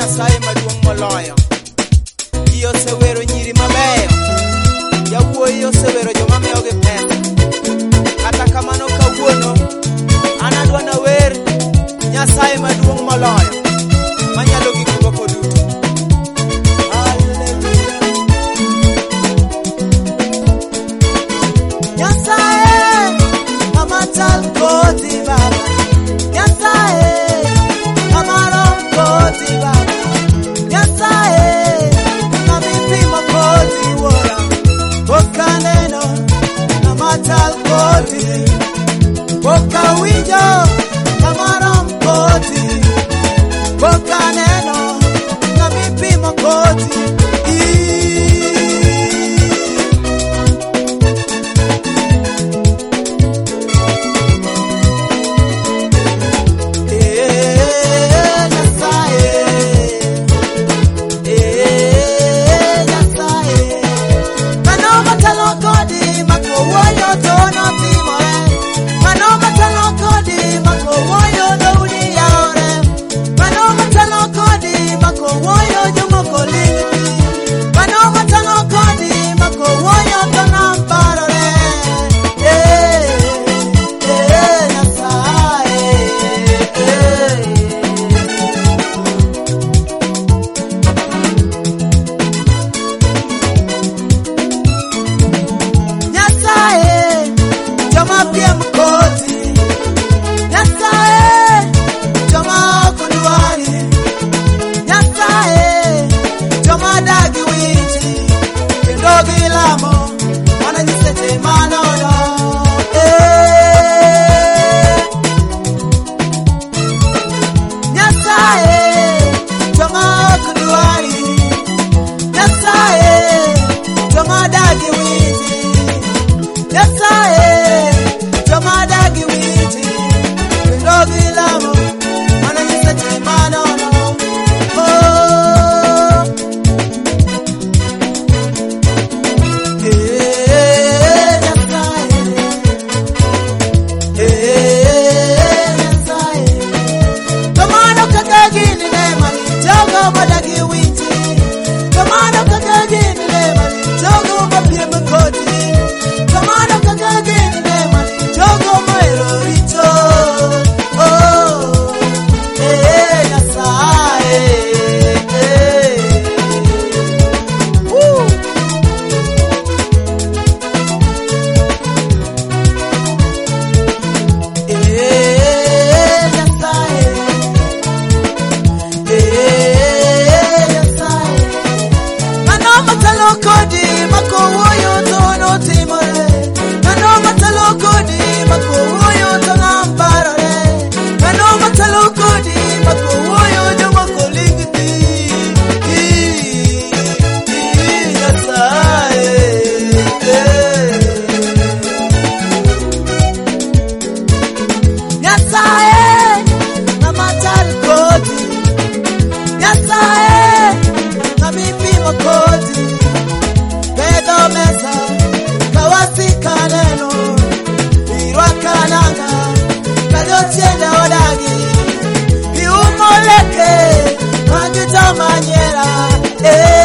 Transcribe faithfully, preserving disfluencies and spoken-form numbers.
Nyasaye maduong' moloyo. Ji osewero nyiri mabeyo, yawuoyi osewero joma miyogi pesa. Kata kamano kawuono an adwa nawer Nyasaye maduong' moloyo manyalo gik moko duto. Nyasaye mama tal koti baba, Nyasaye mama koti baba, Nyasaye mami pimo koti wora, bokaneno mama tal koti, bokawinjo mama koti, bokaneno mami pimo koti. Manera, eh.